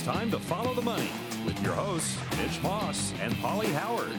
time to follow the money with your hosts, Mitch Moss and Paulie Howard.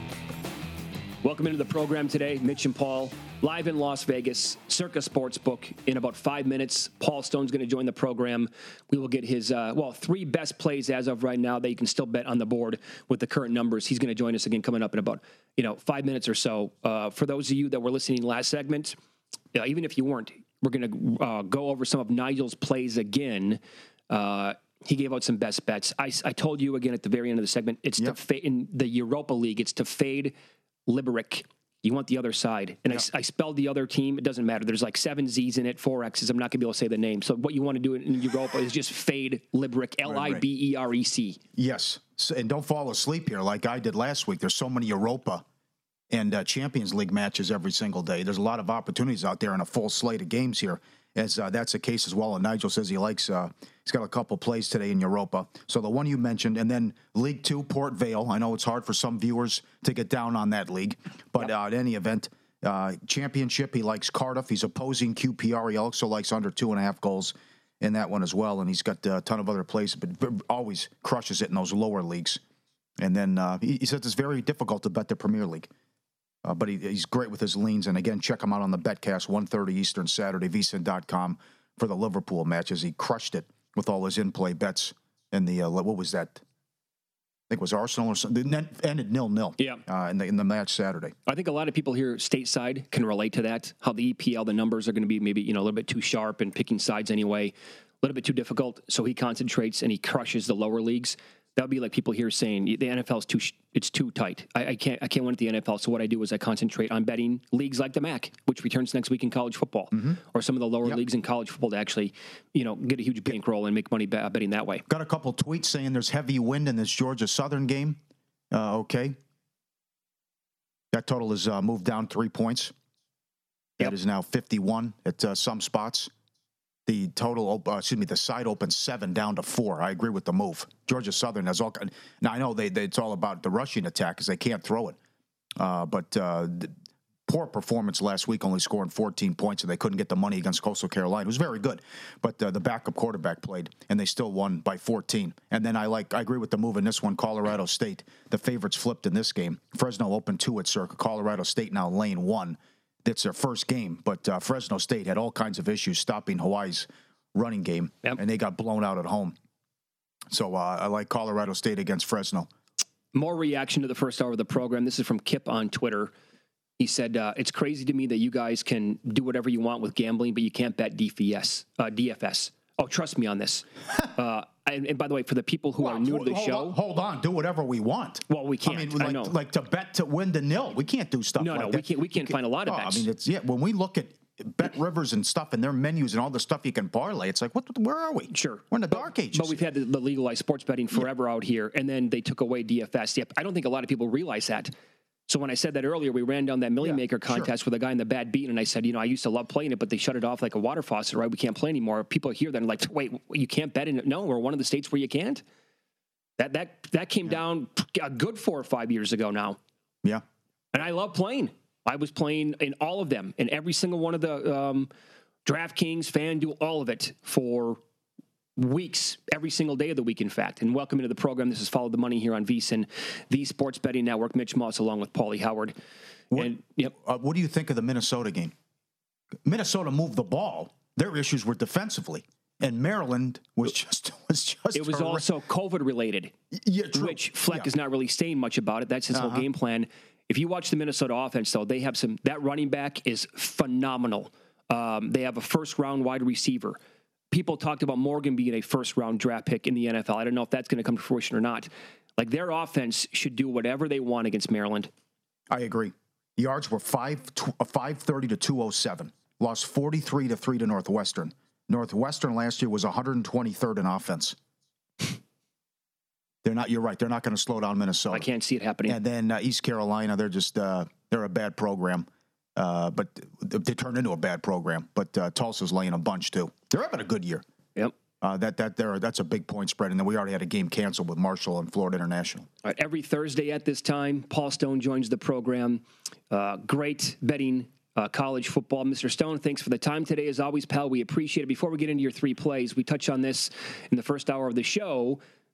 Welcome into the program today. Mitch and Paul, live in Las Vegas, Circa Sportsbook. In about 5 minutes, Paul Stone's going to join the program. We will get his, three best plays as of right now that you can still bet on the board with the current numbers. He's going to join us again coming up in about, 5 minutes or so. For those of you that were listening last segment, even if you weren't, we're going to go over some of Nigel's plays again. He gave out some best bets. I told you again at the very end of the segment, it's to fade in the Europa League. It's to fade Liberec. You want the other side. And I spelled the other team. It doesn't matter. There's like 7 Z's in it, 4 X's. I'm not going to be able to say the name. So what you want to do in Europa is just fade Liberec, Liberec. Yes. So, and don't fall asleep here like I did last week. There's so many Europa and Champions League matches every single day. There's a lot of opportunities out there and a full slate of games here, as that's the case as well. And Nigel says he likes, he's got a couple plays today in Europa. So the one you mentioned, and then League Two, Port Vale. I know it's hard for some viewers to get down on that league, but in any event, Championship, he likes Cardiff. He's opposing QPR. He also likes under 2.5 goals in that one as well. And he's got a ton of other plays, but always crushes it in those lower leagues. And then he says it's very difficult to bet the Premier League. But he's great with his leans. And again, check him out on the Betcast, 1:30 Eastern Saturday, vsin.com for the Liverpool matches. He crushed it with all his in-play bets in the, what was that? I think it was Arsenal or something. It ended 0-0 in the match Saturday. I think a lot of people here stateside can relate to that, how the EPL, the numbers are going to be maybe, a little bit too sharp and picking sides anyway, a little bit too difficult. So he concentrates and he crushes the lower leagues. That would be like people here saying the NFL is too tight. I can't win at the NFL. So what I do is I concentrate on betting leagues like the MAC, which returns next week in college football, or some of the lower leagues in college football to actually, get a huge bankroll and make money betting that way. Got a couple tweets saying there's heavy wind in this Georgia Southern game. Okay. That total is moved down 3 points. That is now 51 at some spots. The total, the side opens 7 down to 4. I agree with the move. Georgia Southern has all. Now I know it's all about the rushing attack because they can't throw it. But poor performance last week, only scoring 14 points, and they couldn't get the money against Coastal Carolina. It was very good, but the backup quarterback played, and they still won by 14. And then I agree with the move in this one. Colorado State, the favorites flipped in this game. Fresno opened 2 at Circa. Colorado State now laying 1. It's their first game, but Fresno State had all kinds of issues stopping Hawaii's running game, and they got blown out at home. So I like Colorado State against Fresno. More reaction to the first hour of the program. This is from Kip on Twitter. He said, it's crazy to me that you guys can do whatever you want with gambling, but you can't bet DFS. Oh, trust me on this. And by the way, for the people who are new to the show. Hold on. Do whatever we want. Well, we can't. I know. Like to bet to win to nil. We can't do stuff like that. No, we can't find a lot of bets. When we look at Bet Rivers and stuff and their menus and all the stuff you can parlay, it's like, where are we? Sure. We're in the dark ages. But we've had the legalized sports betting forever out here, and then they took away DFS. Yep. I don't think a lot of people realize that. So when I said that earlier, we ran down that Million Maker contest with a guy in the bad beat, and I said, I used to love playing it, but they shut it off like a water faucet, right? We can't play anymore. People hear that and like, wait, you can't bet in it? No, we're one of the states where you can't. That came down a good 4 or 5 years ago now. Yeah. And I love playing. I was playing in all of them, in every single one of the DraftKings, FanDuel, all of it for weeks, every single day of the week, in fact. And welcome into the program. This is Follow the Money here on VSiN, the Sports Betting Network. Mitch Moss along with Paulie Howard. What do you think of the Minnesota game? Minnesota moved the ball. Their issues were defensively. And Maryland was just it was also COVID related, which Fleck is not really saying much about it. That's his whole game plan. If you watch the Minnesota offense, though, they have that running back is phenomenal. They have a first-round wide receiver. People talked about Morgan being a first-round draft pick in the NFL. I don't know if that's going to come to fruition or not. Like, their offense should do whatever they want against Maryland. I agree. Yards were 530 to 207. Lost 43-3 to Northwestern. Northwestern last year was 123rd in offense. You're right. They're not going to slow down Minnesota. I can't see it happening. And then East Carolina, they're just, they're a bad program. But they turned into a bad program. But Tulsa's laying a bunch too. They're having a good year. Yep. That's a big point spread. And then we already had a game canceled with Marshall and Florida International. All right, every Thursday at this time, Paul Stone joins the program. Great betting college football. Mr. Stone, thanks for the time today. As always, pal, we appreciate it. Before we get into your 3 plays, we touch on this in the first hour of the show.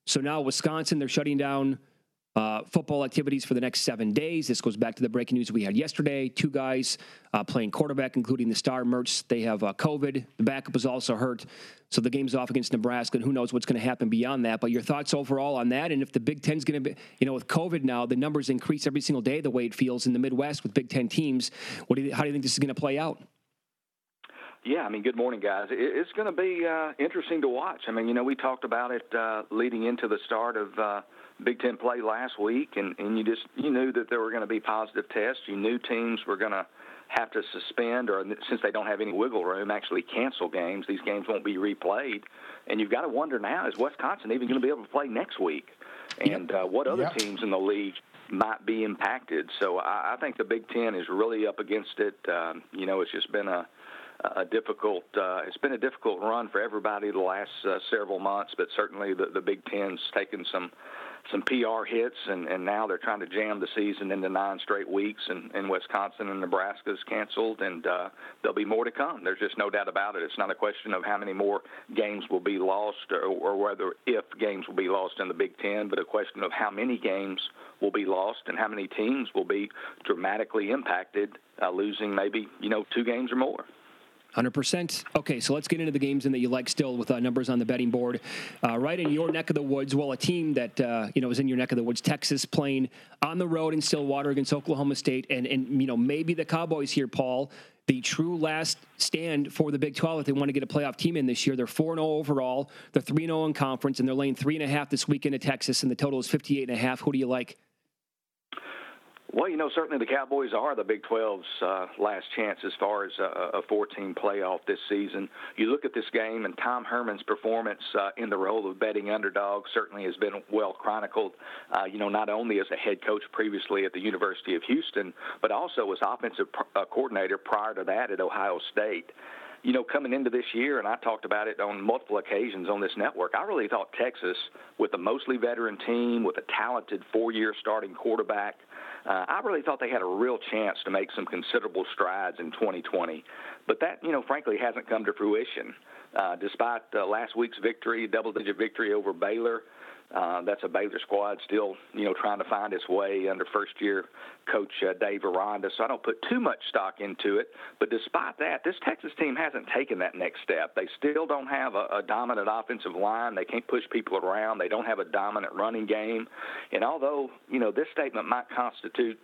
So now Wisconsin, they're shutting down football activities for the next 7 days. This goes back to the breaking news we had yesterday. 2 guys playing quarterback, including the star Mertz. They have COVID. The backup was also hurt. So the game's off against Nebraska, and who knows what's going to happen beyond that. But your thoughts overall on that, and if the Big Ten's going to be, with COVID now, the numbers increase every single day the way it feels in the Midwest with Big Ten teams. How do you think this is going to play out? Yeah, good morning, guys. It's going to be interesting to watch. We talked about it leading into the start of Big Ten play last week, and you knew that there were going to be positive tests. You knew teams were going to have to suspend, or since they don't have any wiggle room, actually cancel games. These games won't be replayed. And you've got to wonder now, is Wisconsin even going to be able to play next week? And what other teams in the league might be impacted? So I think the Big Ten is really up against it. It's just been a difficult run for everybody the last several months, but certainly the Big Ten's taken some PR hits, and now they're trying to jam the season into 9 straight weeks, and Wisconsin and Nebraska's canceled, and there'll be more to come. There's just no doubt about it. It's not a question of how many more games will be lost or whether if games will be lost in the Big Ten, but a question of how many games will be lost and how many teams will be dramatically impacted, losing maybe 2 games or more. 100%. Okay, so let's get into the games that you like still with numbers on the betting board. Right in your neck of the woods, a team that, is in your neck of the woods, Texas, playing on the road in Stillwater against Oklahoma State. And maybe the Cowboys here, Paul, the true last stand for the Big 12 if they want to get a playoff team in this year. They're 4-0 overall. They're 3-0 in conference, and they're laying 3.5 this weekend at Texas, and the total is 58.5. Who do you like? Well, certainly the Cowboys are the Big 12's last chance as far as a 4-team playoff this season. You look at this game, and Tom Herman's performance in the role of betting underdog certainly has been well chronicled, not only as a head coach previously at the University of Houston, but also as offensive coordinator prior to that at Ohio State. Coming into this year, and I talked about it on multiple occasions on this network, I really thought Texas, with a mostly veteran team, with a talented 4-year starting quarterback, I really thought they had a real chance to make some considerable strides in 2020. But that, frankly, hasn't come to fruition. Despite last week's victory, double-digit victory over Baylor, that's a Baylor squad still, trying to find its way under first-year coach Dave Aranda. So I don't put too much stock into it. But despite that, this Texas team hasn't taken that next step. They still don't have a dominant offensive line. They can't push people around. They don't have a dominant running game. And although, this statement might constitute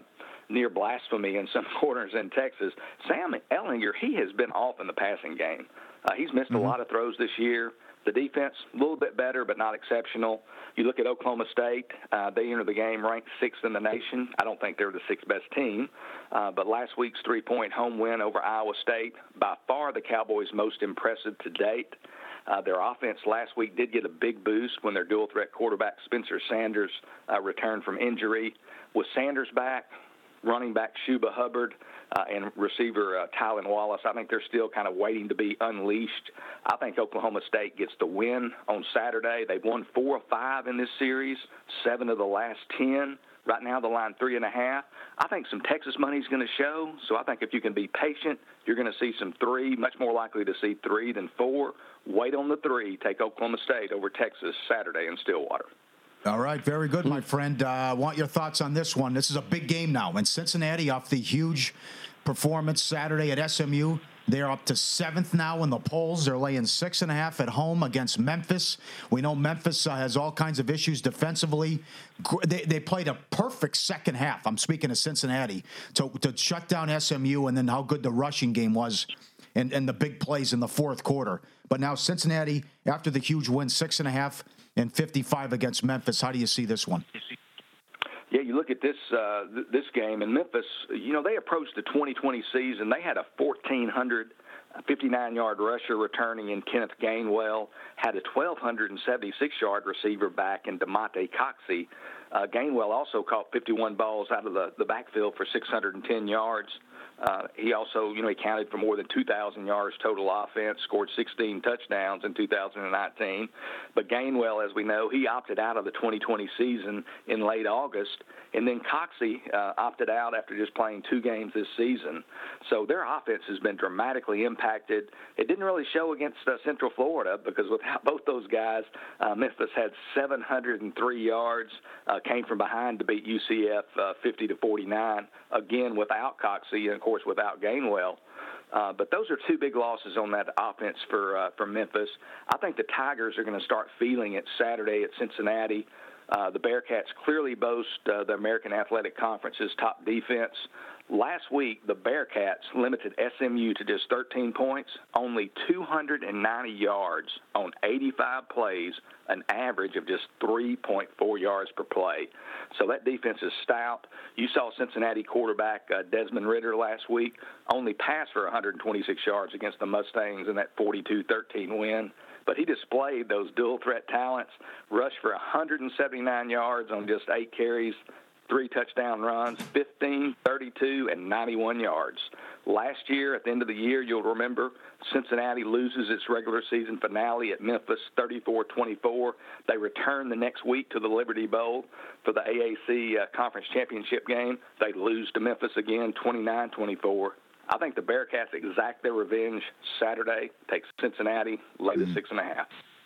near blasphemy in some corners in Texas, Sam Ehlinger, he has been off in the passing game. He's missed a lot of throws this year. The defense, a little bit better, but not exceptional. You look at Oklahoma State, they enter the game ranked 6th in the nation. I don't think they're the 6th best team. But last week's 3-point home win over Iowa State, by far the Cowboys' most impressive to date. Their offense last week did get a big boost when their dual-threat quarterback Spencer Sanders returned from injury. With Sanders back, running back Shuba Hubbard, and receiver Tylan Wallace, I think they're still kind of waiting to be unleashed. I think Oklahoma State gets the win on Saturday. They've won 4 of 5 in this series, 7 of the last 10. Right now, the line 3.5. I think some Texas money is going to show. So I think if you can be patient, you're going to see some 3, much more likely to see 3 than 4. Wait on the 3. Take Oklahoma State over Texas Saturday in Stillwater. All right, very good, my friend. I want your thoughts on this one. This is a big game now. And Cincinnati, off the huge performance Saturday at SMU, they're up to 7th now in the polls. They're laying 6.5 at home against Memphis. We know Memphis has all kinds of issues defensively. They played a perfect second half. I'm speaking of Cincinnati, to shut down SMU, and then how good the rushing game was and the big plays in the fourth quarter. But now Cincinnati, after the huge win, 6.5 and 55 against Memphis. How do you see this one? Yeah, you look at this game, and Memphis, they approached the 2020 season. They had a 1,459-yard rusher returning in Kenneth Gainwell, had a 1,276-yard receiver back in DeMonte Coxey. Gainwell also caught 51 balls out of the backfield for 610 yards. He also, he counted for more than 2,000 yards total offense, scored 16 touchdowns in 2019. But Gainwell, as we know, he opted out of the 2020 season in late August. And then Coxie opted out after just playing 2 games this season. So their offense has been dramatically impacted. It didn't really show against Central Florida because without both those guys, Memphis had 703 yards, came from behind to beat UCF 50-49, again without Coxie and, of course, without Gainwell. But those are 2 big losses on that offense for Memphis. I think the Tigers are going to start feeling it Saturday at Cincinnati. The Bearcats clearly boast the American Athletic Conference's top defense. Last week, the Bearcats limited SMU to just 13 points, only 290 yards on 85 plays, an average of just 3.4 yards per play. So that defense is stout. You saw Cincinnati quarterback Desmond Ridder last week only pass for 126 yards against the Mustangs in that 42-13 win. But he displayed those dual-threat talents, rushed for 179 yards on just 8 carries, 3 touchdown runs, 15, 32, and 91 yards. Last year, at the end of the year, you'll remember, Cincinnati loses its regular season finale at Memphis 34-24. They return the next week to the Liberty Bowl for the AAC Conference Championship game. They lose to Memphis again 29-24. I think the Bearcats exact their revenge Saturday, take Cincinnati, lay the 6.5.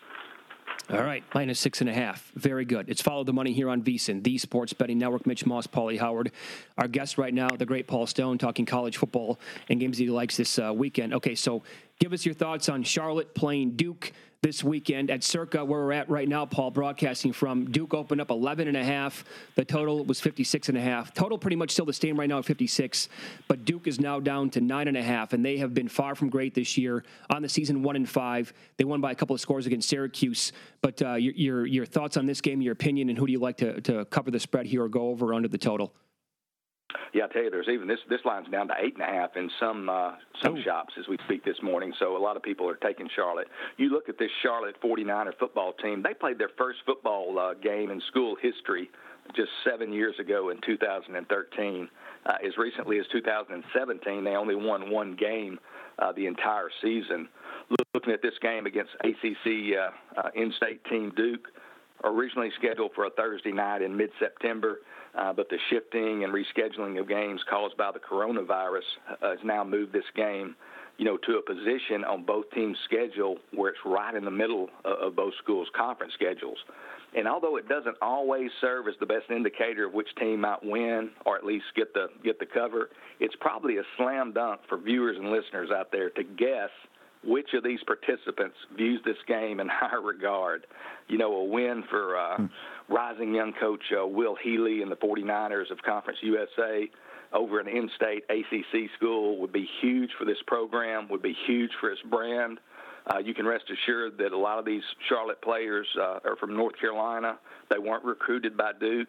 All right, -6.5. Very good. It's Follow the Money here on VSiN, the Sports Betting Network. Mitch Moss, Paulie Howard. Our guest right now, the great Paul Stone, talking college football and games he likes this weekend. Okay, so give us your thoughts on Charlotte playing Duke this weekend at Circa, where we're at right now, Paul, broadcasting from. Duke opened up 11.5. The total was 56.5. Total pretty much still the same right now at 56, but Duke is now down to 9.5, and they have been far from great this year. On the season, 1-5. They won by a couple of scores against Syracuse. But your thoughts on this game, your opinion, and who do you like to cover the spread here or go over or under the total? Yeah, I tell you, there's even this line's down to 8.5 in some shops as we speak this morning. So a lot of people are taking Charlotte. You look at this Charlotte 49er football team. They played their first football game in school history just 7 years ago in 2013. As recently as 2017, they only won 1 game the entire season. Looking at this game against ACC in-state team Duke, originally scheduled for a Thursday night in mid-September, but the shifting and rescheduling of games caused by the coronavirus has now moved this game, to a position on both teams' schedule where it's right in the middle of both schools' conference schedules. And although it doesn't always serve as the best indicator of which team might win or at least get the cover, it's probably a slam dunk for viewers and listeners out there to guess which of these participants views this game in higher regard. A win for rising young coach Will Healy and the 49ers of Conference USA over an in-state ACC school would be huge for this program, would be huge for its brand. You can rest assured that a lot of these Charlotte players are from North Carolina. They weren't recruited by Duke.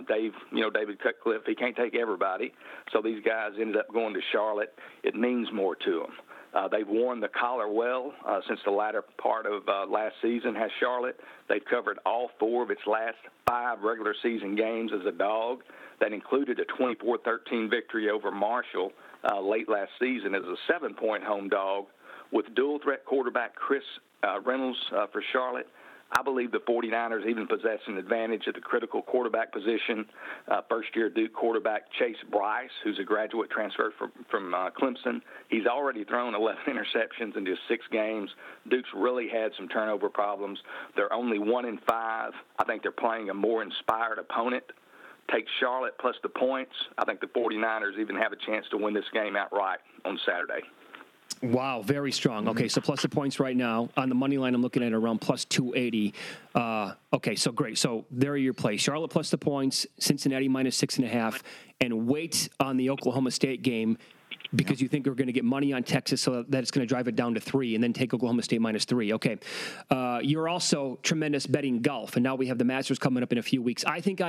David Cutcliffe, he can't take everybody. So these guys ended up going to Charlotte. It means more to them. They've worn the collar well since the latter part of last season has Charlotte. They've covered all 4 of its last 5 regular season games as a dog. That included a 24-13 victory over Marshall late last season as a 7-point home dog. With dual-threat quarterback Chris Reynolds for Charlotte, I believe the 49ers even possess an advantage at the critical quarterback position. First-year Duke quarterback Chase Bryce, who's a graduate transfer from Clemson, he's already thrown 11 interceptions in just 6 games. Duke's really had some turnover problems. They're only 1-5. I think they're playing a more inspired opponent. Take Charlotte plus the points. I think the 49ers even have a chance to win this game outright on Saturday. Wow, very strong. Okay, so plus the points right now. On the money line, I'm looking at around plus 280. Okay, so great. So there are your plays. Charlotte plus the points, Cincinnati minus 6.5, and wait on the Oklahoma State game because you think you're going to get money on Texas so that it's going to drive it down to 3 and then take Oklahoma State minus 3. Okay. You're also tremendous betting golf, and now we have the Masters coming up in a few weeks.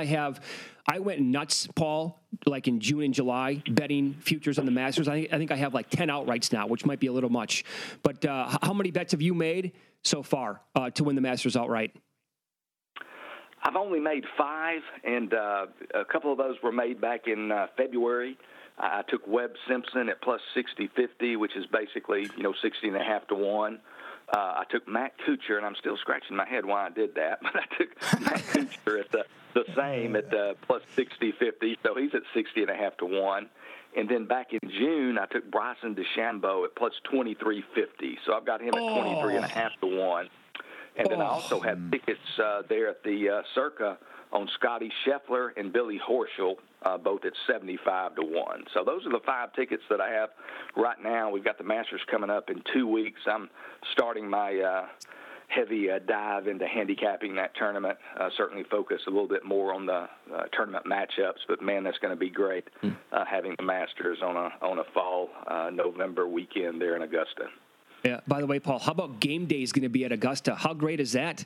I went nuts, Paul, like in June and July, betting futures on the Masters. I think I have like 10 outrights now, which might be a little much. But how many bets have you made so far to win the Masters outright? I've only made 5, and a couple of those were made back in February. I took Webb Simpson at plus 60-50, which is basically 60.5 to 1. I took Matt Kuchar, and I'm still scratching my head why I did that, but I took Matt Kuchar at the same at plus 60-50, so he's at 60.5 to 1. And then back in June, I took Bryson DeChambeau at plus 23.50, so I've got him at 23.5 to 1. And then I also have tickets there at the Circa on Scotty Scheffler and Billy Horschel, both at 75 to 1. So those are the 5 tickets that I have right now. We've got the Masters coming up in 2 weeks. I'm starting my heavy dive into handicapping that tournament. Certainly focus a little bit more on the tournament matchups, but man, that's going to be great having the Masters on a fall November weekend there in Augusta. Yeah. By the way, Paul, how about game day is going to be at Augusta? How great is that?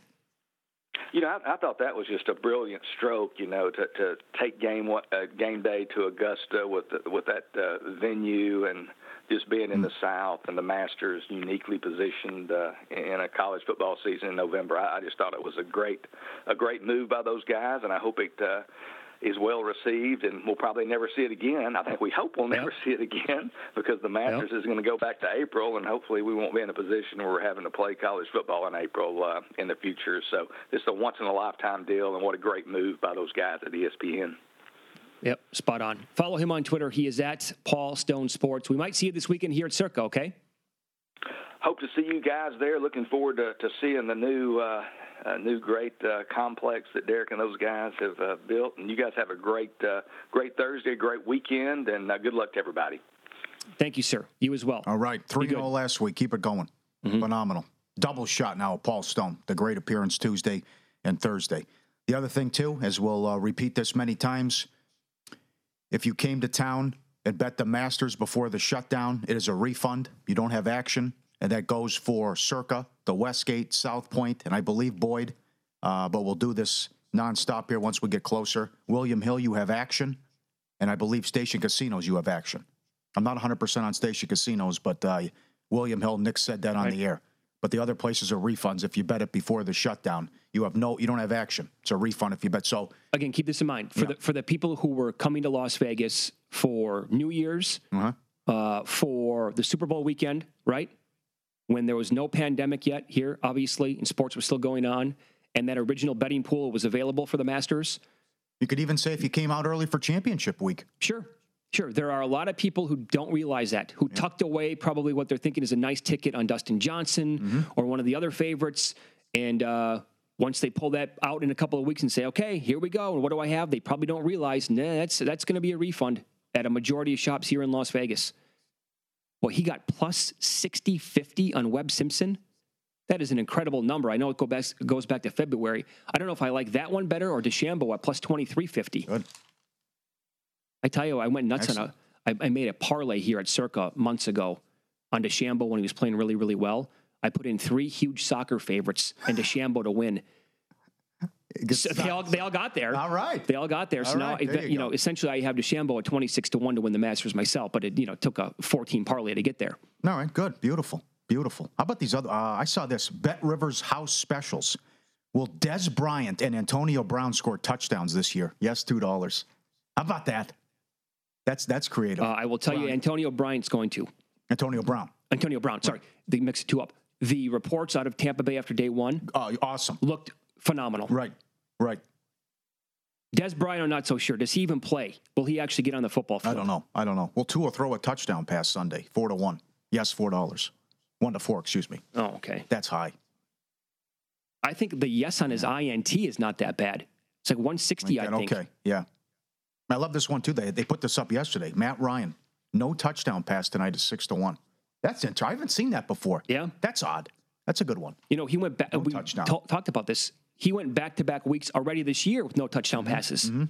I thought that was just a brilliant stroke, to take game day to Augusta with that venue and just being in the South and the Masters uniquely positioned in a college football season in November. I just thought it was a great move by those guys, and I hope it is well received, and we'll probably never see it again. I think we hope we'll never see it again because the Masters is going to go back to April, and hopefully we won't be in a position where we're having to play college football in April in the future. So this is a once-in-a-lifetime deal, and what a great move by those guys at ESPN. Yep, spot on. Follow him on Twitter. He is at Paul Stone Sports. We might see you this weekend here at Circa, okay? Hope to see you guys there. Looking forward to seeing the new great complex that Derek and those guys have built. And you guys have a great Thursday, great weekend, and good luck to everybody. Thank you, sir. You as well. All right, 3-0 last week. Keep it going. Phenomenal. Double shot now of Paul Stone. The great appearance Tuesday and Thursday. The other thing, too, as we'll repeat this many times, if you came to town and bet the Masters before the shutdown, it is a refund. You don't have action. And that goes for Circa, the Westgate, South Point, and I believe Boyd. But we'll do this nonstop here once we get closer. William Hill, you have action. And I believe Station Casinos, you have action. I'm not 100% on Station Casinos, but William Hill, Nick said that on the air. But the other places are refunds. If you bet it before the shutdown, you don't have action. It's a refund if you bet. So again, keep this in mind for the people who were coming to Las Vegas for New Year's, for the Super Bowl weekend, right? When there was no pandemic yet here, obviously, and sports was still going on, and that original betting pool was available for the Masters. You could even say if you came out early for championship week. Sure. There are a lot of people who don't realize that, who tucked away probably what they're thinking is a nice ticket on Dustin Johnson or one of the other favorites. And once they pull that out in a couple of weeks and say, okay, here we go, and what do I have? They probably don't realize, that's going to be a refund at a majority of shops here in Las Vegas. Well, he got plus 60-50 on Webb Simpson. That is an incredible number. I know it goes back to February. I don't know if I like that one better or DeChambeau at plus 23.50. Good. I tell you, I went nuts on I made a parlay here at Circa months ago on DeChambeau when he was playing really, really well. I put in 3 huge soccer favorites and DeChambeau to win. So they all got there. All right. They all got there. So now, essentially I have DeChambeau at 26 to 1 to win the Masters myself, but it, took a 14 parlay to get there. All right. Good. Beautiful. How about these other, I saw this Bet Rivers house specials. Will Des Bryant and Antonio Brown score touchdowns this year? Yes, $2. How about that? That's creative. I will tell you, Antonio Bryant's going to. Antonio Brown, sorry. They mixed the two up. The reports out of Tampa Bay after day one. Awesome. Looked phenomenal. Right. Des Bryant, I'm not so sure. Does he even play? Will he actually get on the football field? I don't know. Will Tua throw a touchdown pass Sunday? 4 to 1. Yes, $4. 1 to 4, excuse me. Oh, okay. That's high. I think the yes on his INT is not that bad. It's like 160, I think. Okay, yeah. I love this one, too. They put this up yesterday. Matt Ryan, no touchdown pass tonight is 6 to 1. That's interesting. I haven't seen that before. Yeah. That's odd. That's a good one. He went back. We talked about this. He went back-to-back weeks already this year with no touchdown passes. Mm-hmm.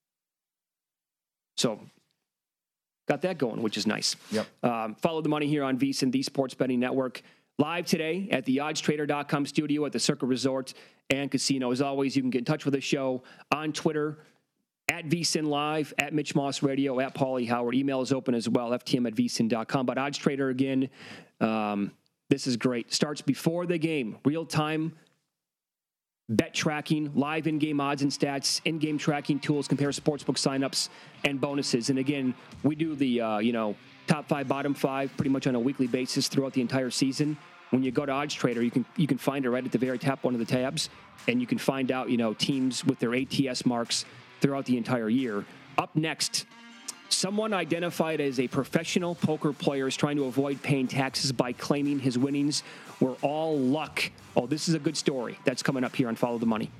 So, got that going, which is nice. Yep. Follow the money here on VSiN, the Sports Betting Network. Live today at the oddstrader.com studio at the Circa Resort and Casino. As always, you can get in touch with the show on Twitter, at VSiN Live, at Mitch Moss Radio, at Paulie Howard. Email is open as well, ftm@vsin.com. But OddsTrader, again, this is great. Starts before the game, real-time bet tracking, live in-game odds and stats, in-game tracking tools, compare sportsbook signups and bonuses. And again, we do the top 5, bottom 5 pretty much on a weekly basis throughout the entire season. When you go to OddsTrader, you can find it right at the very top one of the tabs, and you can find out teams with their ATS marks throughout the entire year. Up next, someone identified as a professional poker player is trying to avoid paying taxes by claiming his winnings were all luck. Oh, this is a good story. That's coming up here on Follow the Money.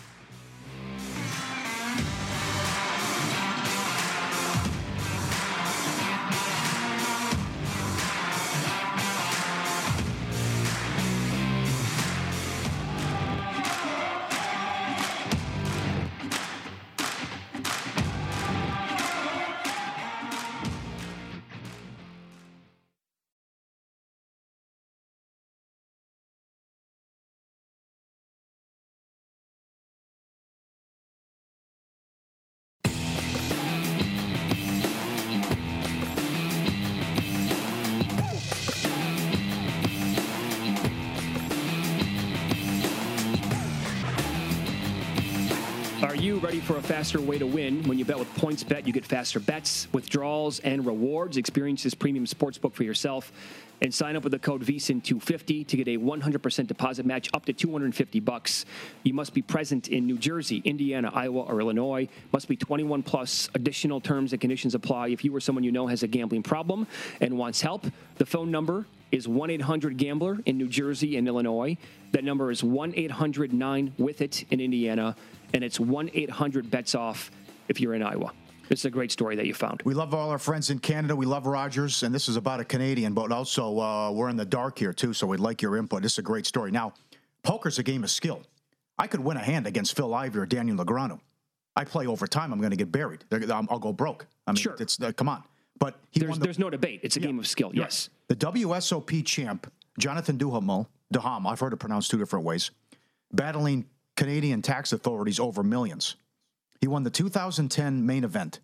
Are you ready for a faster way to win? When you bet with PointsBet, you get faster bets, withdrawals, and rewards. Experience this premium sportsbook for yourself and sign up with the code VSIN250 to get a 100% deposit match up to $250. You must be present in New Jersey, Indiana, Iowa, or Illinois. Must be 21 plus. Additional terms and conditions apply. If you or someone you know has a gambling problem and wants help, the phone number is 1-800-GAMBLER in New Jersey and Illinois. That number is 1-800-9-WITH-IT in Indiana. And it's 1-800-BETS-OFF if you're in Iowa. This is a great story that you found. We love all our friends in Canada. We love Rogers, and this is about a Canadian, but also we're in the dark here, too, so we'd like your input. This is a great story. Now, poker's a game of skill. I could win a hand against Phil Ivey or Daniel Negreanu. I play over time, I'm going to get buried. I'll go broke. I mean, sure. It's come on. But there's no debate. It's a game of skill, yes. The WSOP champ, Jonathan Duhamel, I've heard it pronounced 2 different ways, battling Canadian tax authorities over millions. He won the 2010 main event.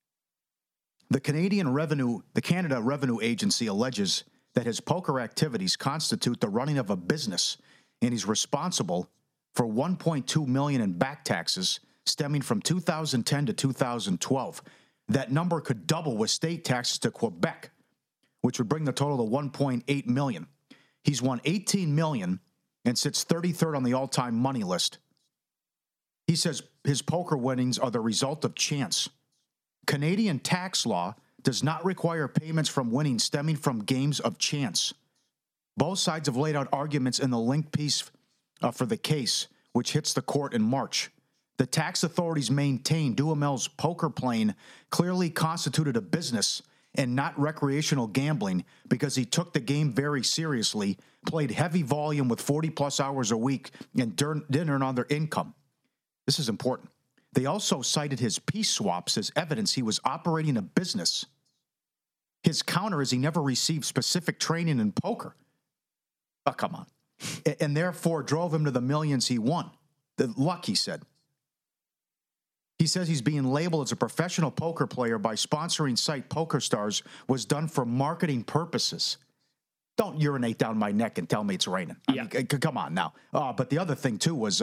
The Canada Revenue Agency alleges that his poker activities constitute the running of a business, and he's responsible for $1.2 million in back taxes stemming from 2010 to 2012. That number could double with state taxes to Quebec, which would bring the total to $1.8 million. He's won $18 million and sits 33rd on the all-time money list. He says his poker winnings are the result of chance. Canadian tax law does not require payments from winnings stemming from games of chance. Both sides have laid out arguments in the linked piece for the case, which hits the court in March. The tax authorities maintain Duhamel's poker playing clearly constituted a business and not recreational gambling because he took the game very seriously, played heavy volume with 40-plus hours a week, and didn't earn other income. This is important. They also cited his peace swaps as evidence he was operating a business. His counter is he never received specific training in poker. Oh, come on. And therefore drove him to the millions he won. The luck, he said. He says he's being labeled as a professional poker player by sponsoring site PokerStars was done for marketing purposes. Don't urinate down my neck and tell me it's raining. I mean, come on now. But the other thing, too, was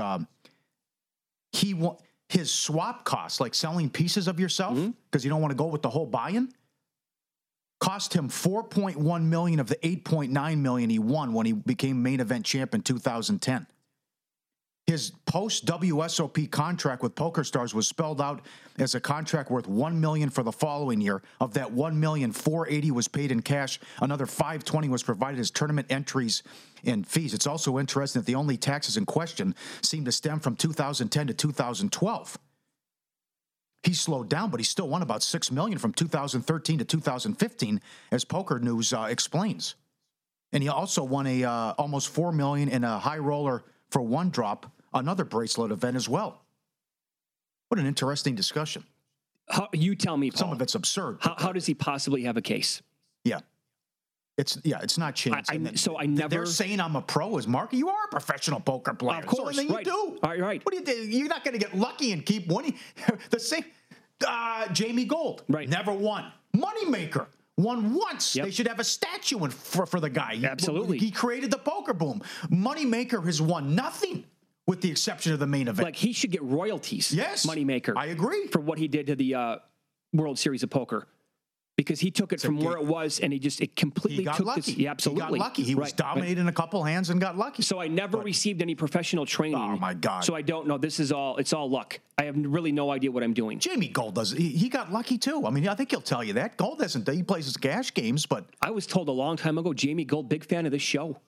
his swap costs, like selling pieces of yourself, because you don't want to go with the whole buy-in, cost him $4.1 million of the $8.9 million he won when he became main event champ in 2010. His post-WSOP contract with PokerStars was spelled out as a contract worth $1 million for the following year. Of that $1 million, $480 was paid in cash. Another $520 was provided as tournament entries and fees. It's also interesting that the only taxes in question seem to stem from 2010 to 2012. He slowed down, but he still won about $6 million from 2013 to 2015, as Poker News explains. And he also won almost $4 million in a high roller for one drop, another bracelet event as well. What an interesting discussion. You tell me, Paul. Some of it's absurd. How does he possibly have a case? Yeah. It's not chance. They're saying I'm a pro as Mark. You are a professional poker player. Of course, so then you do. All right. What do you do? You're not going to get lucky and keep winning. The same. Jamie Gold. Right. Never won. Moneymaker. Won once. Yep. They should have a statue for the guy. Absolutely. He created the poker boom. Moneymaker has won nothing. with the exception of the main event. Like, he should get royalties. Yes. Moneymaker. I agree. For what he did to the World Series of Poker. Because he took it from where it was, and it completely took lucky. this. Yeah, absolutely. He got lucky. He was dominating a couple hands and got lucky. So I never received any professional training. Oh, my God. So I don't know. It's all luck. I have really no idea what I'm doing. Jamie Gold does. He got lucky too. I mean, I think he'll tell you that. Gold doesn't. He plays his cash games, but I was told a long time ago, Jamie Gold, big fan of this show.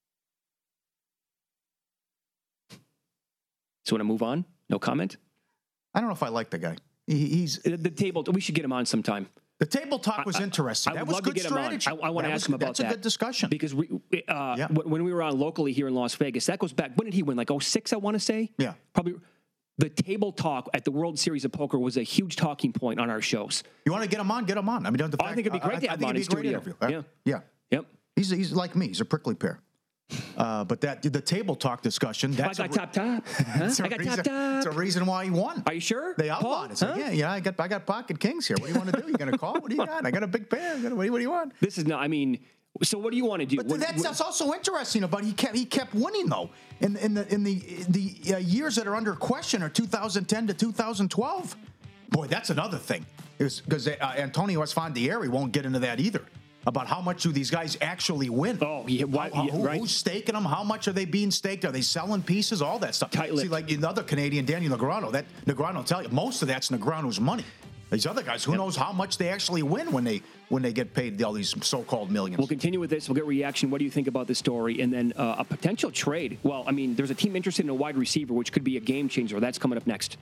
So want to move on? No comment? I don't know if I like the guy. He's the table. We should get him on sometime. The table talk was interesting. That was good strategy. I want to ask him about that. That's a good discussion. Because when we were on locally here in Las Vegas, that goes back. When did he win? Like 06, I want to say? Yeah. Probably. The table talk at the World Series of Poker was a huge talking point on our shows. You want to get him on? Get him on. I mean, I think it'd be great to have him on in studio. Yeah. Yep. He's like me. He's a prickly pear. But the table talk discussion. That's I got top. Huh? I got top. It's a reason why he won. Are you sure? They outlawed it. So, yeah. I got pocket kings here. What do you want to do? You gonna call? What do you got? I got a big pair. What do you want? This is not. I mean, so what do you want to do? But that's also interesting about he kept winning though. In the years that are under question are 2010 to 2012. Boy, that's another thing. Because Antonio Esfandiari won't get into that either. About how much do these guys actually win? Oh, yeah, right. Who's staking them? How much are they being staked? Are they selling pieces? All that stuff. Tight-lipped. See, like the other Canadian, Danny Negreanu, that Negreanu will tell you, most of that's Negreanu's money. These other guys, who knows how much they actually win when they get paid all these so-called millions. We'll continue with this. We'll get reaction. What do you think about this story? And then a potential trade. Well, I mean, there's a team interested in a wide receiver, which could be a game changer. That's coming up next.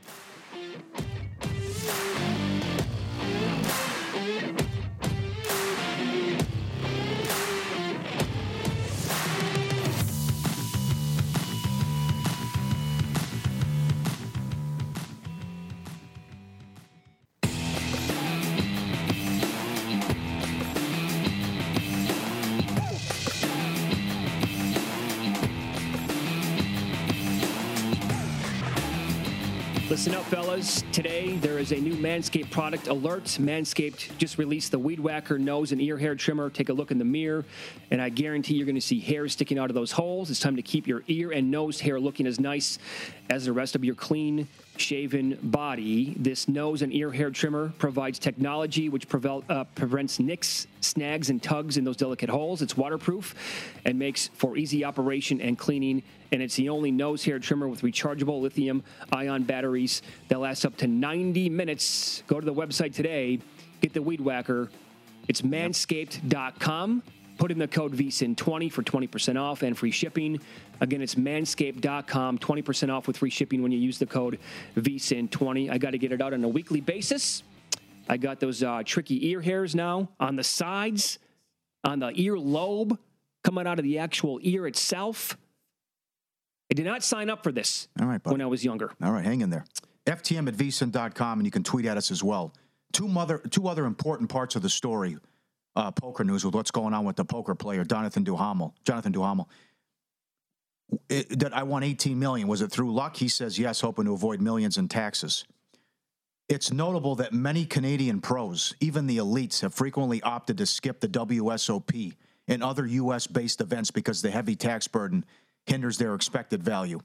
Listen up, fellas. Today, there is a new Manscaped product alert. Manscaped just released the Weed Whacker nose and ear hair trimmer. Take a look in the mirror, and I guarantee you're going to see hair sticking out of those holes. It's time to keep your ear and nose hair looking as nice as the rest of your clean, shaven body. This nose and ear hair trimmer provides technology which prevents nicks, snags, and tugs in those delicate holes. It's waterproof and makes for easy operation and cleaning. And it's the only nose hair trimmer with rechargeable lithium-ion batteries that last up to 90 minutes. Go to the website today. Get the Weed Whacker. It's manscaped.com. Put in the code VSIN20 for 20% off and free shipping. Again, it's manscaped.com, 20% off with free shipping when you use the code VSIN20. I got to get it out on a weekly basis. I got those tricky ear hairs now on the sides, on the ear lobe, coming out of the actual ear itself. I did not sign up for this when I was younger. All right, hang in there. FTM@vsin.com, and you can tweet at us as well. Two other important parts of the story. Poker news with what's going on with the poker player, Jonathan Duhamel. That I won $18 million. Was it through luck? He says yes, hoping to avoid millions in taxes. It's notable that many Canadian pros, even the elites, have frequently opted to skip the WSOP and other U.S.-based events because the heavy tax burden hinders their expected value.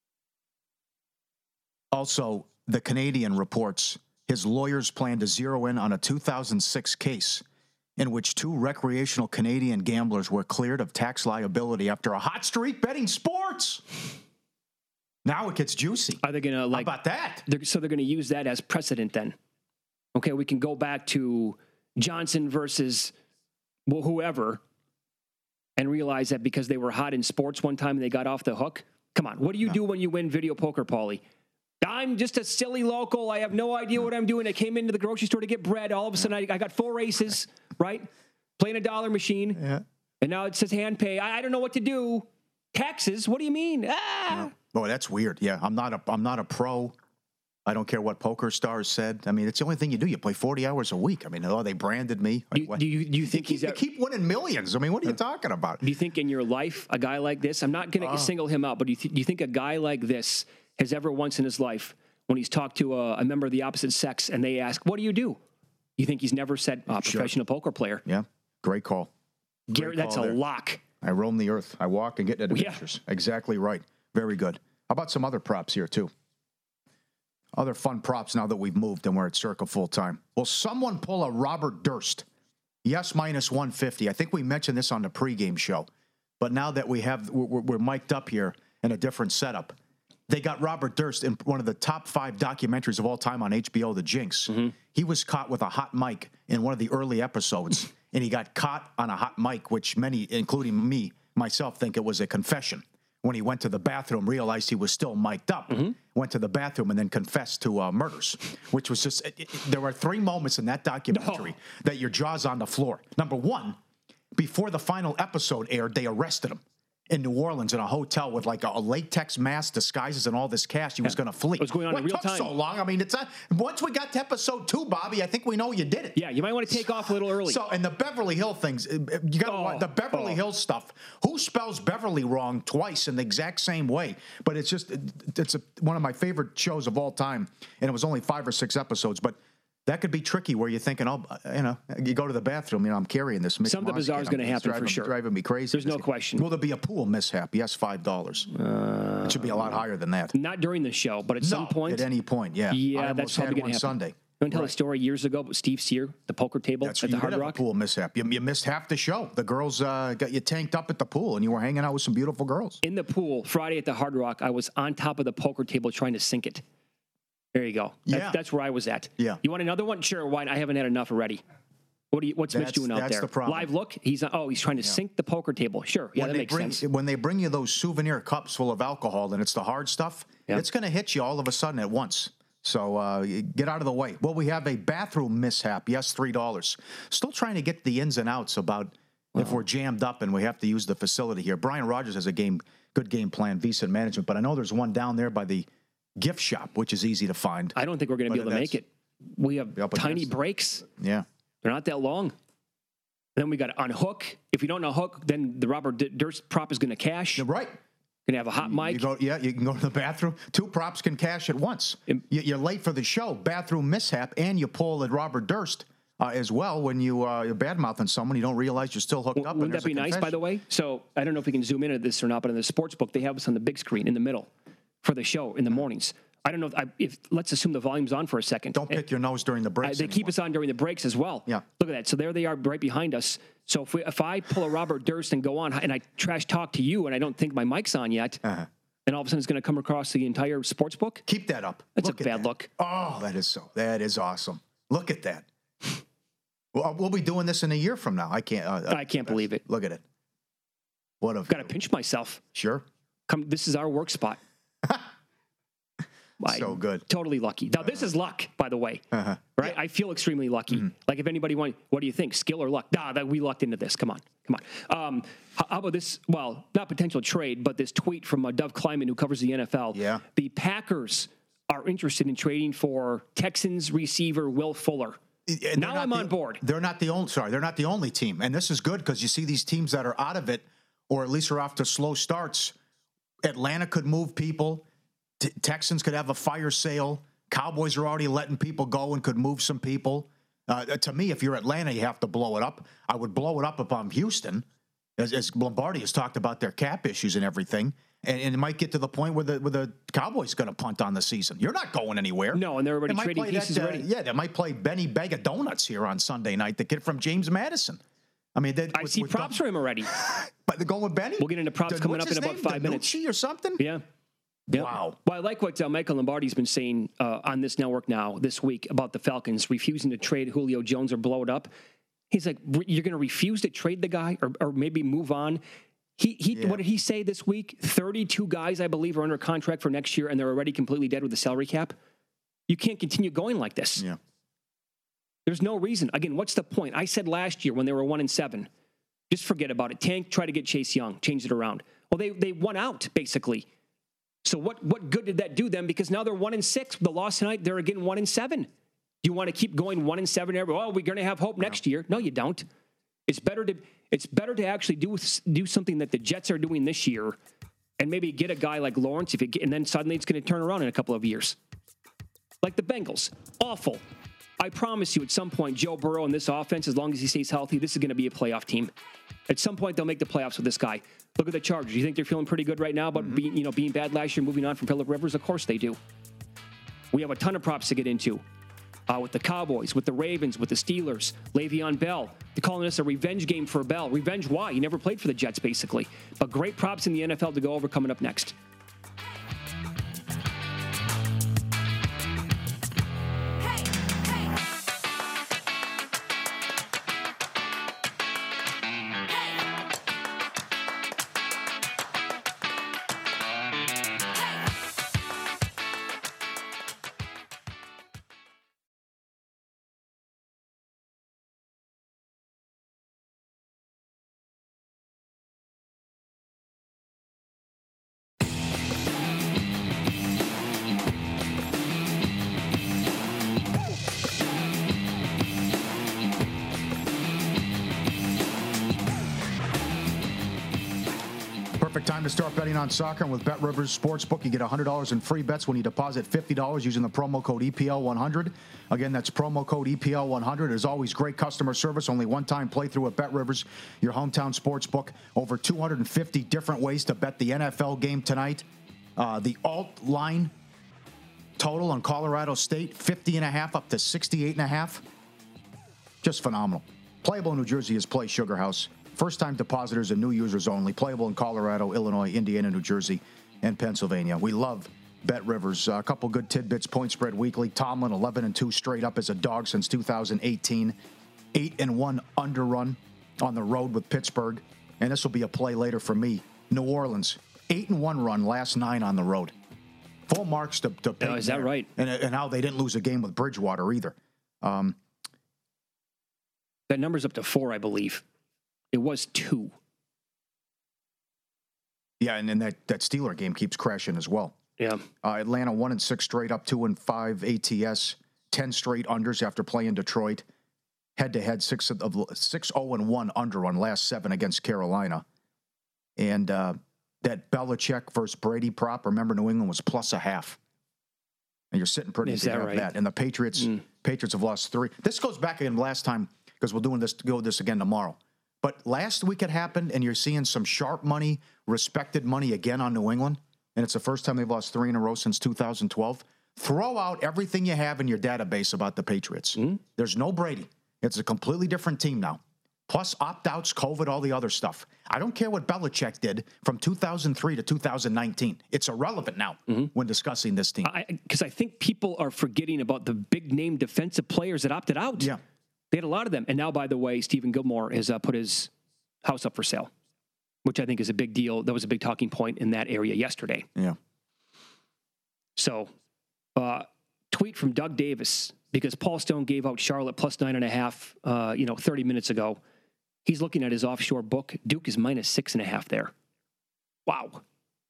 Also, the Canadian reports his lawyers plan to zero in on a 2006 case in which two recreational Canadian gamblers were cleared of tax liability after a hot streak betting sports. Now it gets juicy. Are they going to How about that? So they're going to use that as precedent then. Okay, we can go back to Johnson versus whoever and realize that because they were hot in sports one time and they got off the hook. Come on, what do you do when you win video poker, Paulie? I'm just a silly local. I have no idea what I'm doing. I came into the grocery store to get bread. All of a sudden, I got 4 aces, right? Playing a dollar machine. Yeah. And now it says hand pay. I don't know what to do. Taxes? What do you mean? Boy, that's weird. Yeah, I'm not a pro. I don't care what Poker Stars said. I mean, it's the only thing you do. You play 40 hours a week. I mean, they branded me. Do you think you keep winning millions? I mean, what are you talking about? Do you think in your life a guy like this? I'm not going to single him out, but do you think a guy like this has ever once in his life, when he's talked to a member of the opposite sex and they ask, "What do you do?" You think he's never said professional poker player? Yeah, great call. Gary, that's a lock. I roam the earth. I walk and get adventures. Exactly right. Very good. How about some other props here, too? Other fun props now that we've moved and we're at Circa full time. Will someone pull a Robert Durst? Yes, minus 150. I think we mentioned this on the pregame show. But now that we're mic'd up here in a different setup, they got Robert Durst in one of the top 5 documentaries of all time on HBO, The Jinx. Mm-hmm. He was caught with a hot mic in one of the early episodes, and he got caught on a hot mic, which many, including myself, think it was a confession. When he went to the bathroom, realized he was still mic'd up, went to the bathroom, and then confessed to murders, which was just, there were 3 moments in that documentary that your jaw's on the floor. Number one, before the final episode aired, they arrested him in New Orleans in a hotel with like a latex mask, disguises, and all this cash. He was going to flee. It was going on in real time. It took so long. I mean, once we got to episode 2, Bobby, I think we know you did it. Yeah, you might want to take off a little early. So, and the Beverly Hill things, you got to watch the Beverly Hill stuff. Who spells Beverly wrong twice in the exact same way? But it's just, one of my favorite shows of all time, and it was only 5 or 6 episodes, but that could be tricky where you're thinking, you go to the bathroom, I'm carrying this. Something bizarre is going to happen for sure. Driving me crazy. There's no question. Will there be a pool mishap? Yes, $5. It should be a lot higher than that. Not during the show, but at some point. At any point, yeah. Yeah, that's probably going to happen. Sunday. You want to tell a story years ago about Steve Sear, the poker table at the Hard Rock? A pool mishap. You missed half the show. The girls got you tanked up at the pool, and you were hanging out with some beautiful girls. In the pool, Friday at the Hard Rock, I was on top of the poker table trying to sink it. There you go. That's where I was at. Yeah. You want another one? Sure. Why? I haven't had enough already. What's Mitch doing out there? That's the problem. Live look. He's trying to sink the poker table. Sure. Yeah, that makes sense. When they bring you those souvenir cups full of alcohol and it's the hard stuff, it's going to hit you all of a sudden at once. So get out of the way. Well, we have a bathroom mishap. Yes, $3. Still trying to get the ins and outs about if we're jammed up and we have to use the facility here. Brian Rogers has a good game plan, VSiN management, but I know there's one down there by the gift shop, which is easy to find. I don't think we're going to be able to make it. We have tiny breaks. Yeah. They're not that long. Then we got to unhook. If you don't know hook, then the Robert Durst prop is going to cash. You're right. Going to have a hot mic. You can go to the bathroom. 2 props can cash at once. You're late for the show. Bathroom mishap, and you pull at Robert Durst as well when you're bad-mouthing someone. You don't realize you're still hooked up. Wouldn't that be nice, by the way? So I don't know if we can zoom in at this or not, but in the sports book, they have us on the big screen in the middle for the show in the mornings. I don't know if let's assume the volume's on for a second. Don't pick your nose during the breaks. They keep us on during the breaks as well. Yeah. Look at that. So there they are right behind us. So if I pull a Robert Durst and go on and I trash talk to you and I don't think my mic's on yet, and all of a sudden it's going to come across the entire sports book. Keep that up. That's a bad look. Oh, that is awesome. Look at that. We'll be doing this in a year from now. I can't believe it. Look at it. Got to pinch myself. Sure. This is our work spot. So good. Totally lucky. Now, this is luck, by the way. Right? Yeah. I feel extremely lucky. Mm-hmm. Like, if anybody what do you think? Skill or luck? We lucked into this. Come on. How about this? Well, not potential trade, but this tweet from Dov Kleiman, who covers the NFL. Yeah. The Packers are interested in trading for Texans receiver Will Fuller. Now I'm on board. They're not the only team. And this is good because you see these teams that are out of it, or at least are off to slow starts. Atlanta could move people. Texans could have a fire sale. Cowboys are already letting people go and could move some people. To me, if you're Atlanta, you have to blow it up. I would blow it up if I'm Houston, as Lombardi has talked about their cap issues and everything. And it might get to the point where the Cowboys going to punt on the season. You're not going anywhere. No, and they're already trading pieces already. Yeah, they might play Benny Bag of Donuts here on Sunday night, the kid from James Madison. I mean, I see props for him already. But they're going with Benny? We'll get into props coming up in about 5 minutes. Or something? Yeah. Yep. Wow. Well, I like what Michael Lombardi's been saying on this network now this week about the Falcons refusing to trade Julio Jones or blow it up. He's like, you're going to refuse to trade the guy or maybe move on? What did he say this week? 32 guys, I believe, are under contract for next year, and they're already completely dead with the salary cap. You can't continue going like this. Yeah. There's no reason. Again, what's the point? I said last year when they were 1-7, just forget about it. Tank, try to get Chase Young, change it around. Well, they won out, basically. So what good did that do them? Because now they're 1-6. The loss tonight, they're again 1-7. Do you want to keep going 1-7 every? Oh, we're going to have hope next year. No, you don't. It's better to actually do something that the Jets are doing this year, and maybe get a guy like Lawrence and then suddenly it's going to turn around in a couple of years. Like the Bengals, awful. I promise you, at some point, Joe Burrow and this offense, as long as he stays healthy, this is going to be a playoff team. At some point, they'll make the playoffs with this guy. Look at the Chargers. You think they're feeling pretty good right now about being bad last year, moving on from Phillip Rivers? Of course they do. We have a ton of props to get into. With the Cowboys, with the Ravens, with the Steelers, Le'Veon Bell. They're calling this a revenge game for Bell. Revenge why? He never played for the Jets, basically. But great props in the NFL to go over coming up next. Perfect time to start betting on soccer. And with BetRivers Sportsbook, you get $100 in free bets when you deposit $50 using the promo code EPL100. Again, that's promo code EPL100. There's always great customer service. Only one-time playthrough at BetRivers, your hometown sportsbook. Over 250 different ways to bet the NFL game tonight. The alt line total on Colorado State, 50.5 up to 68.5. Just phenomenal. Playable in New Jersey is Play Sugar House. First-time depositors and new users only. Playable in Colorado, Illinois, Indiana, New Jersey, and Pennsylvania. We love BetRivers. A couple good tidbits. Point spread weekly. Tomlin 11-2 straight up as a dog since 2018. 8-1 underrun on the road with Pittsburgh. And this will be a play later for me. New Orleans 8-1 run, last 9 on the road. Full marks to Peyton. Is that right? And how they didn't lose a game with Bridgewater either. That number's up to 4, I believe. It was 2. Yeah, and then that Steeler game keeps crashing as well. Yeah. Atlanta 1-6 straight up, 2-5 ATS, 10 straight unders after playing Detroit. Head-to-head 6-0-1 under on last 7 against Carolina. And that Belichick versus Brady prop, remember New England was +0.5. And you're sitting pretty to have that. And the Patriots have lost 3. This goes back again last time because we're doing this again tomorrow. But last week it happened, and you're seeing some sharp money, respected money again on New England, and it's the first time they've lost 3 in a row since 2012. Throw out everything you have in your database about the Patriots. There's no Brady. It's a completely different team now. Plus opt-outs, COVID, all the other stuff. I don't care what Belichick did from 2003 to 2019. It's irrelevant now when discussing this team. Because I think people are forgetting about the big-name defensive players that opted out. Yeah. They had a lot of them. And now, by the way, Stephen Gilmore has put his house up for sale, which I think is a big deal. That was a big talking point in that area yesterday. Yeah. So, tweet from Doug Davis, because Paul Stone gave out Charlotte +9.5, 30 minutes ago. He's looking at his offshore book. Duke is -6.5 there. Wow.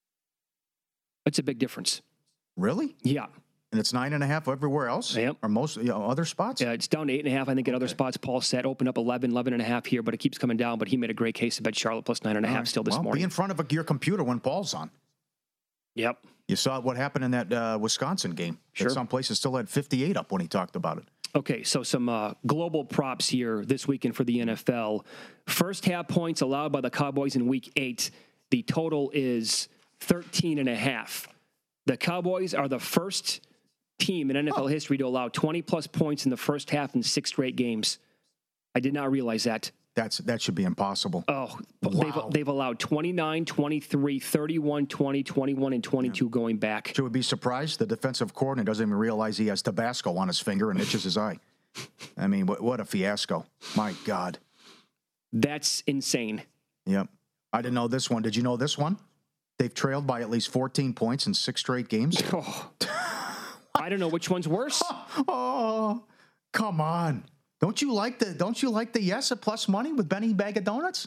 That's a big difference. Really? Yeah. And it's 9.5 everywhere else? Yep. Or most other spots? Yeah, it's down to 8.5. I think at other spots, Paul said open up 11.5 here, but it keeps coming down. But he made a great case to bet Charlotte +9.5 still this morning. Be in front of your computer when Paul's on. Yep. You saw what happened in that Wisconsin game. Sure. Some places still had 58 up when he talked about it. Okay, so some global props here this weekend for the NFL. First half points allowed by the Cowboys in Week 8. The total is 13.5. The Cowboys are the first team in NFL history to allow 20-plus points in the first half in 6 straight games. I did not realize that. That should be impossible. Oh, wow. They've allowed 29, 23, 31, 20, 21, and 22 going back. Should we be surprised? The defensive coordinator doesn't even realize he has Tabasco on his finger and itches his eye. I mean, what a fiasco. My God. That's insane. Yep. I didn't know this one. Did you know this one? They've trailed by at least 14 points in 6 straight games. Oh. I don't know which one's worse. Oh, come on. Don't you like the yes at plus money with Benny Bag of Donuts?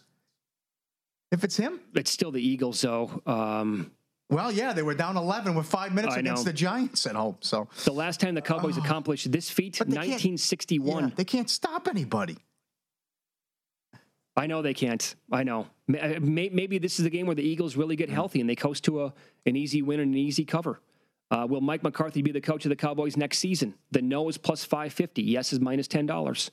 If it's him? It's still the Eagles, though. Well, yeah, they were down 11 with 5 minutes against the Giants at home. So the last time the Cowboys accomplished this feat, 1961. Yeah, they can't stop anybody. I know they can't. I know. Maybe this is the game where the Eagles really get healthy and they coast to an easy win and an easy cover. Will Mike McCarthy be the coach of the Cowboys next season? The no is plus 550. Yes is minus $10.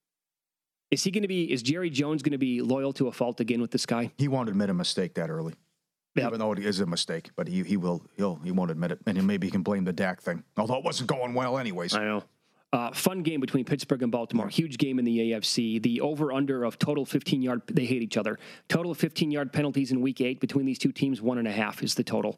Is Jerry Jones going to be loyal to a fault again with this guy? He won't admit a mistake that early. Yep. Even though it is a mistake, but he won't admit it. And maybe he can blame the Dak thing. Although it wasn't going well anyways. I know. Fun game between Pittsburgh and Baltimore. Huge game in the AFC. The over-under of total 15-yard, they hate each other. Total 15-yard penalties in Week 8 between these two teams, 1.5 is the total.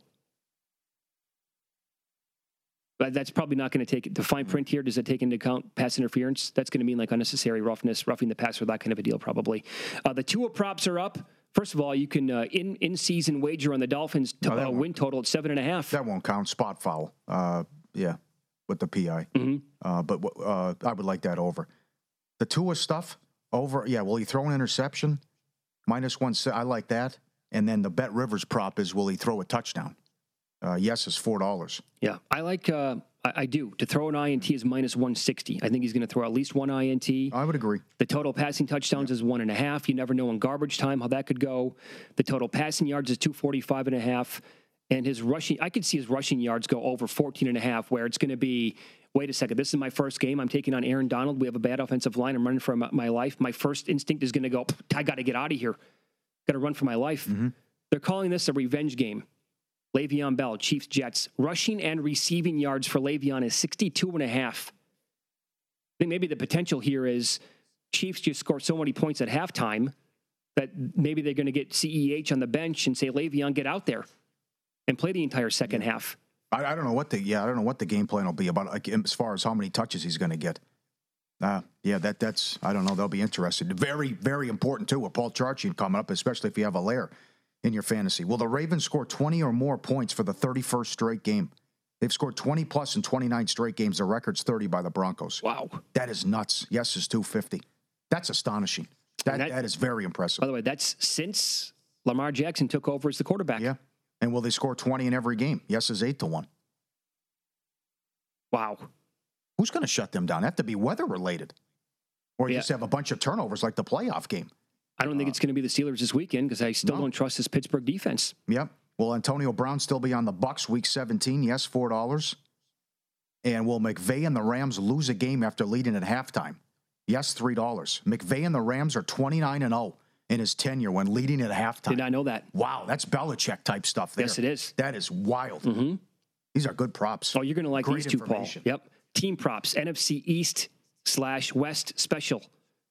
But that's probably not going to take the fine print here. Does it take into account pass interference? That's going to mean like unnecessary roughness, roughing the passer, that kind of a deal probably. The Tua props are up. First of all, you can in-season wager on the Dolphins win total at 7.5. That won't count. Spot foul. With the PI. Mm-hmm. But I would like that over. The Tua stuff, over. Yeah, will he throw an interception? -1. I like that. And then the Bet Rivers prop is, will he throw a touchdown? Yes is $4. Yeah, I like. I do. To throw an INT is -160. I think he's going to throw at least one INT. I would agree. The total passing touchdowns is 1.5. You never know in garbage time how that could go. The total passing yards is 245.5. And his rushing, I could see his rushing yards go over 14.5, where it's going to be, wait a second, this is my first game. I'm taking on Aaron Donald. We have a bad offensive line. I'm running for my life. My first instinct is going to go, I got to get out of here. Got to run for my life. Mm-hmm. They're calling this a revenge game. Le'Veon Bell, Chiefs, Jets. Rushing and receiving yards for Le'Veon is 62.5. I think maybe the potential here is Chiefs just score so many points at halftime that maybe they're going to get CEH on the bench and say, Le'Veon, get out there and play the entire second half. I don't know what the game plan will be about, like, as far as how many touches he's going to get. That's I don't know. They'll be interested. Very, very important too with Paul Charchian coming up, especially if you have Allaire in your fantasy. Will the Ravens score 20 or more points for the 31st straight game? They've scored 20 plus in 29 straight games. The record's 30 by the Broncos. Wow, that is nuts. Yes is 250. That's astonishing. That is very impressive. By the way, that's since Lamar Jackson took over as the quarterback. Yeah. And will they score 20 in every game? Yes is 8-1. Wow. Who's going to shut them down? They have to be weather related. Or just have a bunch of turnovers like the playoff game. I don't think it's going to be the Steelers this weekend because I still don't trust this Pittsburgh defense. Yep. Will Antonio Brown still be on the Bucs week 17? Yes, $4. And will McVay and the Rams lose a game after leading at halftime? Yes, $3. McVay and the Rams are 29-0. In his tenure when leading at halftime. Did not know that. Wow, that's Belichick type stuff there. Yes, it is. That is wild. Mm-hmm. These are good props. Oh, you're going to like these two, Paul. Yep. Team props, NFC East / West special.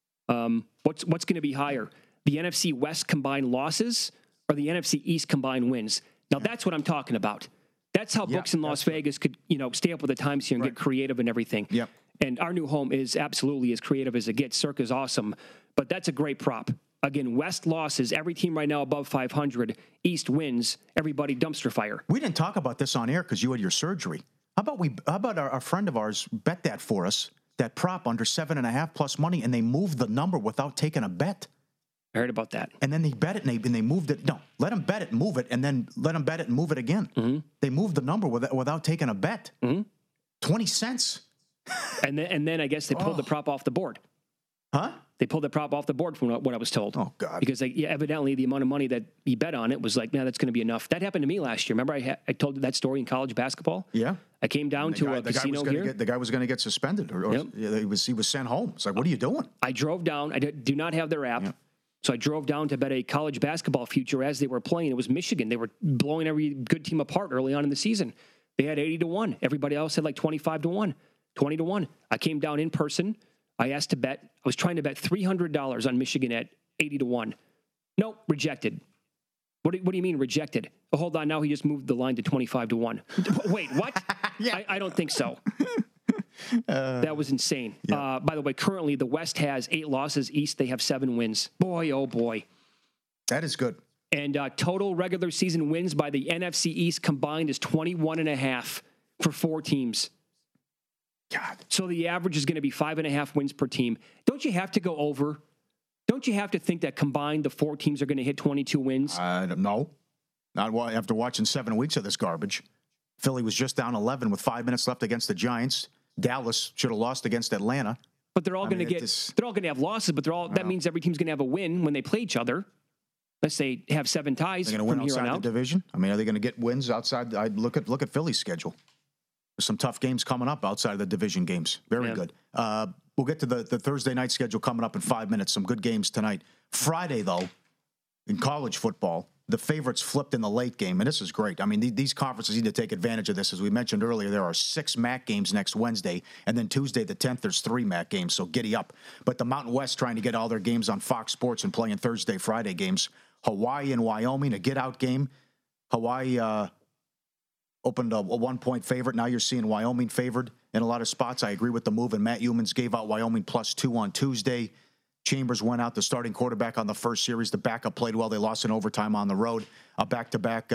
What's going to be higher? The NFC West combined losses or the NFC East combined wins? Now, that's what I'm talking about. That's how books in Las Vegas could, stay up with the times here and get creative and everything. Yep. And our new home is absolutely as creative as it gets. Circa's awesome, but that's a great prop. Again, West losses, every team right now above 500. East wins, everybody dumpster fire. We didn't talk about this on air because you had your surgery. How about our friend of ours bet that for us, that prop under 7.5 plus money, and they moved the number without taking a bet. I heard about that. And then they bet it, and they moved it. No, let them bet it and move it, and then let them bet it and move it again. Mm-hmm. They moved the number without taking a bet. Mm-hmm. 20 cents. And then I guess they pulled the prop off the board. Huh? They pulled the prop off the board from what I was told. Oh, God. Because evidently the amount of money that he bet on it was like, that's going to be enough. That happened to me last year. Remember I told you that story in college basketball? Yeah. I came down to a casino here. The guy was going to get suspended. Or he was sent home. It's like, what are you doing? I drove down. I do not have their app. Yeah. So I drove down to bet a college basketball future as they were playing. It was Michigan. They were blowing every good team apart early on in the season. They had 80-1. Everybody else had like 25-1, 20-1. I came down in person. I asked to bet. I was trying to bet $300 on Michigan at 80-1. Nope, rejected. What do you mean rejected? Oh, hold on. Now he just moved the line to 25-1. Wait, what? Yeah. I don't think so. That was insane. Yeah. By the way, currently the West has 8 losses. East, they have 7 wins. Boy, oh boy. That is good. And total regular season wins by the NFC East combined is 21.5 for 4 teams. God. So the average is going to be 5.5 wins per team. Don't you have to go over? Don't you have to think that combined the 4 teams are going to hit 22 wins? No. Not after watching 7 weeks of this garbage. Philly was just down 11 with 5 minutes left against the Giants. Dallas should have lost against Atlanta. But they're all going to they're all going to have losses, but that means every team's going to have a win when they play each other. Let's say have 7 ties. They're going to win outside the division. I mean, are they going to get wins outside? Look at Philly's schedule. some tough games coming up outside of the division games. Very good. We'll get to the Thursday night schedule coming up in 5 minutes. Some good games tonight. Friday, though, in college football, the favorites flipped in the late game, and this is great. I mean, these conferences need to take advantage of this. As we mentioned earlier, there are 6 MAC games next Wednesday, and then Tuesday the 10th, there's 3 MAC games, so giddy up. But the Mountain West trying to get all their games on Fox Sports and playing Thursday, Friday games. Hawaii and Wyoming, a get-out game. Hawaii opened a 1-point favorite. Now you're seeing Wyoming favored in a lot of spots. I agree with the move, and Matt Humans gave out Wyoming +2 on Tuesday. Chambers went out, the starting quarterback on the first series. The backup played well. They lost in overtime on the road. A back-to-back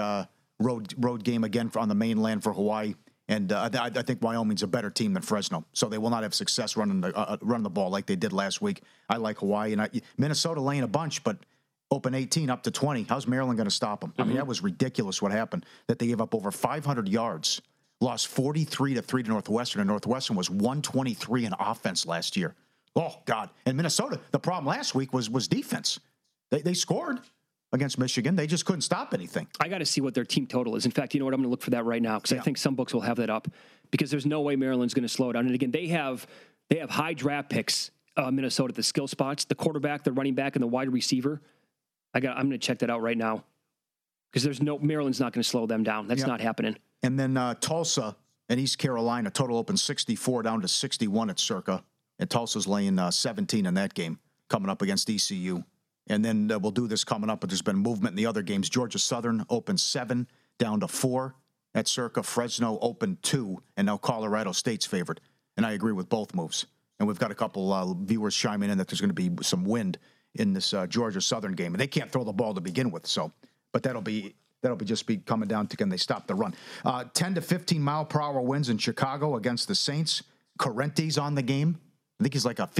road game again on the mainland for Hawaii. And I think Wyoming's a better team than Fresno, so they will not have success running the ball like they did last week. I like Hawaii. And Minnesota laying a bunch, but open 18 up to 20. How's Maryland going to stop them? I mean, that was ridiculous what happened, that they gave up over 500 yards, lost 43-3 to Northwestern, and Northwestern was 123 in offense last year. Oh, God. And Minnesota, the problem last week was defense. They scored against Michigan. They just couldn't stop anything. I got to see what their team total is. In fact, you know what? I'm going to look for that right now because I think some books will have that up because there's no way Maryland's going to slow down. And again, they have high draft picks, Minnesota, the skill spots, the quarterback, the running back, and the wide receiver. I'm going to check that out right now because Maryland's not going to slow them down. That's not happening. And then Tulsa and East Carolina, total open 64 down to 61 at Circa. And Tulsa's laying 17 in that game coming up against ECU. And then we'll do this coming up, but there's been movement in the other games. Georgia Southern opened 7 down to 4 at Circa. Fresno opened 2, and now Colorado State's favored. And I agree with both moves. And we've got a couple viewers chiming in that there's going to be some wind in this Georgia Southern game. And they can't throw the ball to begin with, but that'll be coming down to can they stop the run. 10 to 15 mile per hour winds in Chicago against the Saints. Correntes on the game. I think he's like a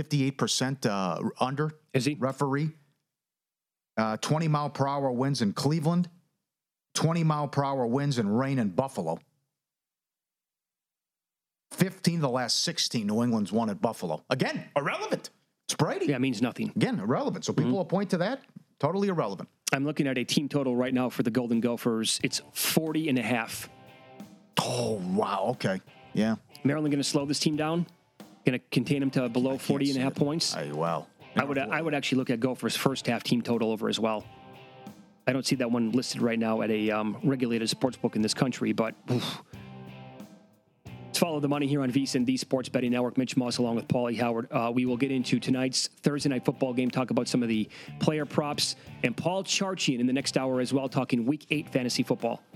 58% under. Is he? Referee. 20 mile per hour winds in Cleveland. 20 mile per hour winds and rain in Buffalo. 15 of the last 16 New England's won at Buffalo. Again, irrelevant. It's Brady. Yeah, it means nothing. Again, irrelevant. So people will point to that. Totally irrelevant. I'm looking at a team total right now for the Golden Gophers. It's 40.5. Oh, wow. Okay. Yeah. Maryland going to slow this team down? Going to contain them to below 40.5 points? Wow. I would actually look at Gophers' first half team total over as well. I don't see that one listed right now at a regulated sports book in this country, but oof. Let's follow the money here on VSiN, the Sports Betting Network. Mitch Moss along with Paulie Howard. We will get into tonight's Thursday night football game, talk about some of the player props, and Paul Charchian in the next hour as well, talking Week 8 fantasy football.